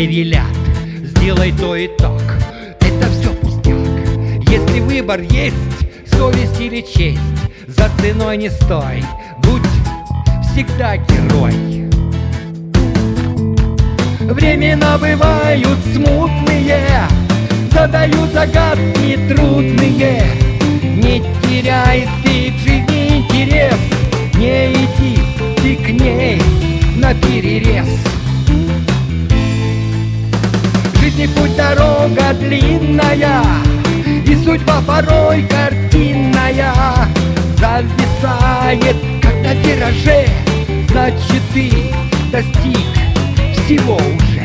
велят, сделай то и так. Это все пустяк. Если выбор есть, совесть или честь, за ценой не стой, будь всегда герой. Времена бывают смутные, задают загадки трудные. Не теряй ты в жизни интерес, не иди ты к ней наперерез. В жизни путь дорога длинная, и судьба порой картинная. Зависает, как на вираже, значит ты достиг всего уже.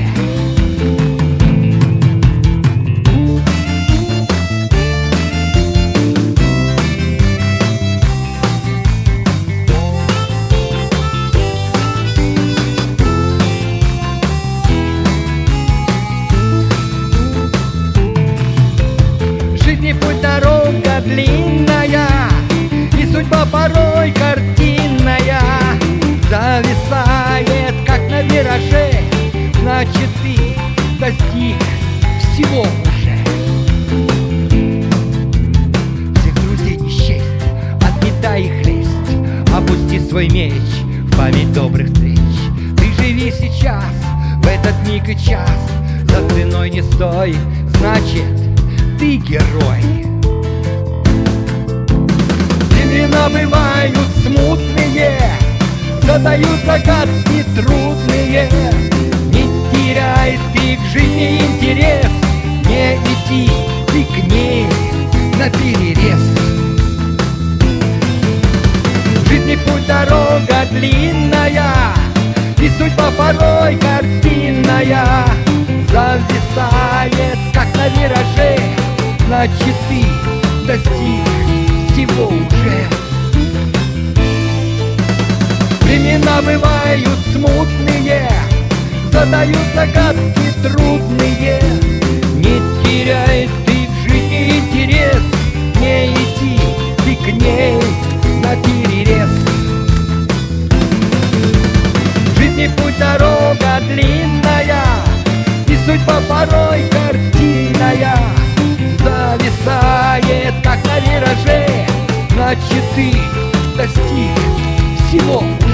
В жизни путь дорога длинная, и судьба порой картинная. Зависает, как на вираже, значит ты достиг всего уже. Всех друзей не счесть, отметай их лесть, опусти свой меч в память добрых встреч. Ты живи сейчас, в этот миг и час, за ценой не стой, значит ты герой. Времена бывают смутные, задают загадки трудные. Не теряй ты в жизни интерес, не иди ты к ней наперерез. В жизни путь дорога длинная, и судьба порой картинная. Зависает, как на вираже, значит ты достиг всего уже. Времена бывают смутные, задают загадки трудные. Не теряй ты в жизни интерес, не иди ты к ней наперерез. В жизни путь дорога длинная, и судьба порой картинная. Зависает, как на вираже, значит ты достиг всего.